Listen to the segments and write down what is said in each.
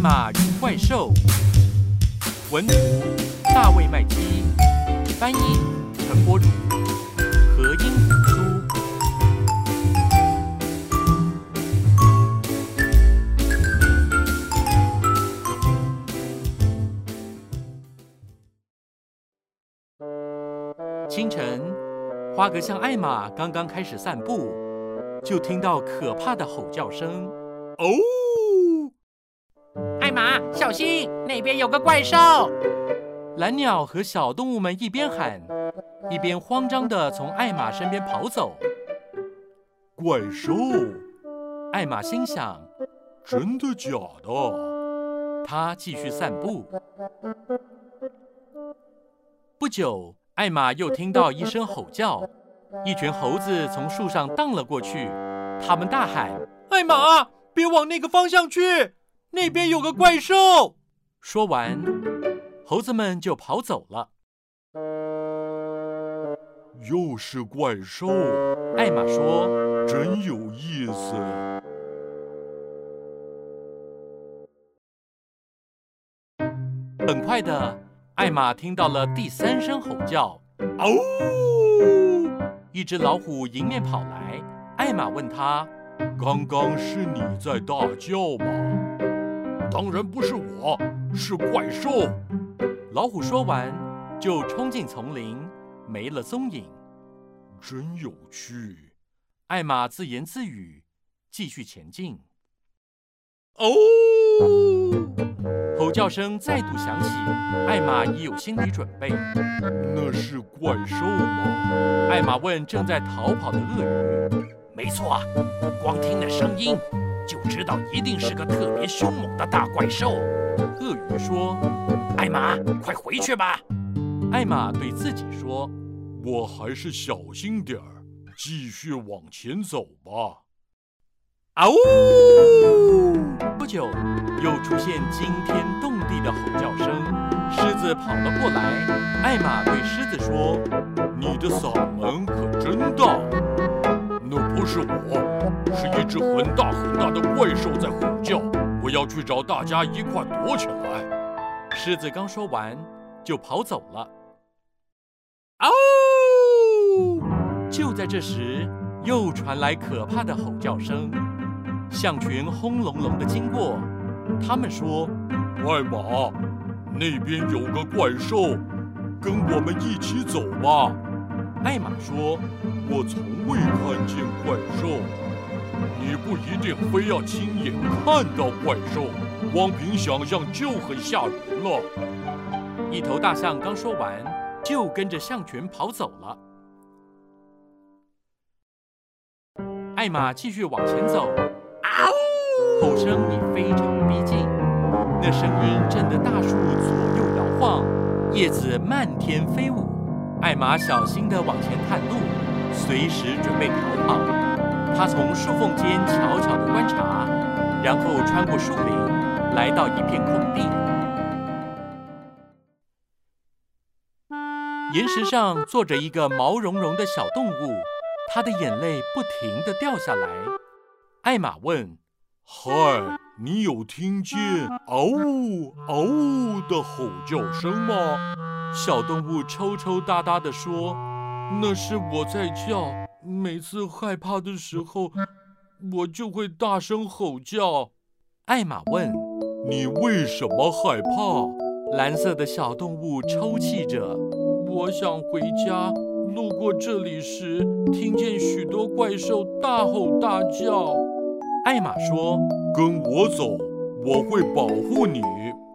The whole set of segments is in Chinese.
马与怪兽》，文图大卫麦基，翻译陈柏儒，合音图书。清晨，花格巷艾玛刚刚开始散步，就听到可怕的吼叫声。哦！ 艾玛，小心，那边有个怪兽！ 蓝鸟和小动物们一边喊，一边慌张地从艾玛身边跑走。怪兽！艾玛心想，真的假的？她继续散步。不久，艾玛又听到一声吼叫，一群猴子从树上荡了过去。他们大喊：“艾玛，别往那个方向去，那边有个怪兽！”说完，猴子们就跑走了。又是怪兽，艾玛说：“真有意思。”很快的，艾玛听到了第3声吼叫，嗷！一只老虎迎面跑来，艾玛问他：“刚刚是你在大叫吗？”“当然不是我，是怪兽。”老虎说完，就冲进丛林，没了踪影。真有趣，艾玛自言自语，继续前进。哦！吼叫声再度响起，艾玛已有心理准备。那是怪兽吗？艾玛问正在逃跑的鳄鱼。 没错，光听那声音就知道一定是个特别凶猛的大怪兽。 鳄鱼说：“ 艾玛，快回去吧。” 艾玛对自己说：“我还是小心点儿，继续往前走吧。”嗷！不久，又出现惊天动地的吼叫声，狮子跑了过来。艾玛对狮子说：“你的嗓门可真大。”“那不是我，是一只很大很大的怪兽在吼叫，我要去找大家一块躲起来。”狮子刚说完，就跑走了。嗷！就在这时，又传来可怕的吼叫声。象群轰隆隆地经过，他们说：“艾玛，那边有个怪兽，跟我们一起走吧。”艾玛说：“我从未看见怪兽。”“你不一定非要亲眼看到怪兽，光凭想象就很吓人了。”一头大象刚说完，就跟着象群跑走了。艾玛继续往前走。吼声已非常逼近，那声音震得大树左右摇晃，叶子漫天飞舞。艾玛小心地往前探路，随时准备逃跑。她从树缝间悄悄地观察，然后穿过树林，来到一片空地。岩石上坐着一个毛茸茸的小动物，它的眼泪不停地掉下来。艾玛问：“嗨，你有听见嗷呜嗷呜的吼叫声吗？”小动物抽抽搭搭地说：“那是我在叫，每次害怕的时候，我就会大声吼叫。”艾玛问：“你为什么害怕？”蓝色的小动物抽泣着：“我想回家，路过这里时，听见许多怪兽大吼大叫。”艾玛说：“跟我走，我会保护你。”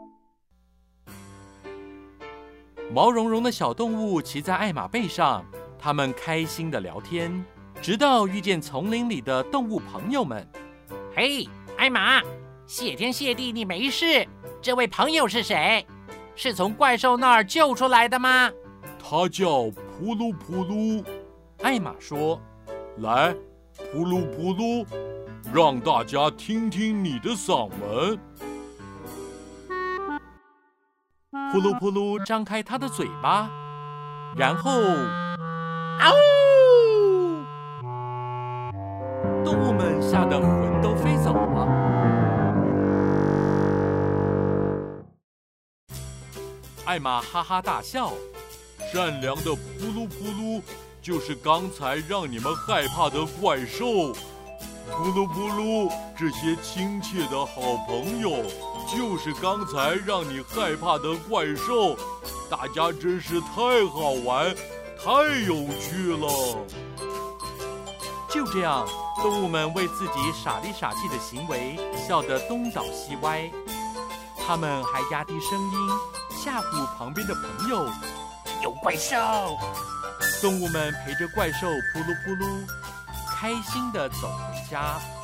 毛茸茸的小动物骑在艾玛背上，他们开心地聊天，直到遇见丛林里的动物朋友们。 “嘿，艾玛，谢天谢地你没事。这位朋友是谁？是从怪兽那儿救出来的吗？”“ 他叫噗噜噗噜。”艾玛说：“来，噗噜噗噜。让大家听听你的嗓门。”噗噜噗噜张开它的嘴巴，然后嗷！动物们吓得魂都飞走了。 艾玛哈哈大笑。善良的扑噜扑噜，就是刚才让你们害怕的怪兽。扑噜扑噜，这些亲切的好朋友，就是刚才让你害怕的怪兽。大家真是太好玩，太有趣了。 就这样，动物们为自己傻里傻气的行为笑得东倒西歪。他们还压低声音吓唬旁边的朋友：“ 有怪兽！” 动物们陪着怪兽扑噜扑噜，开心地走回家。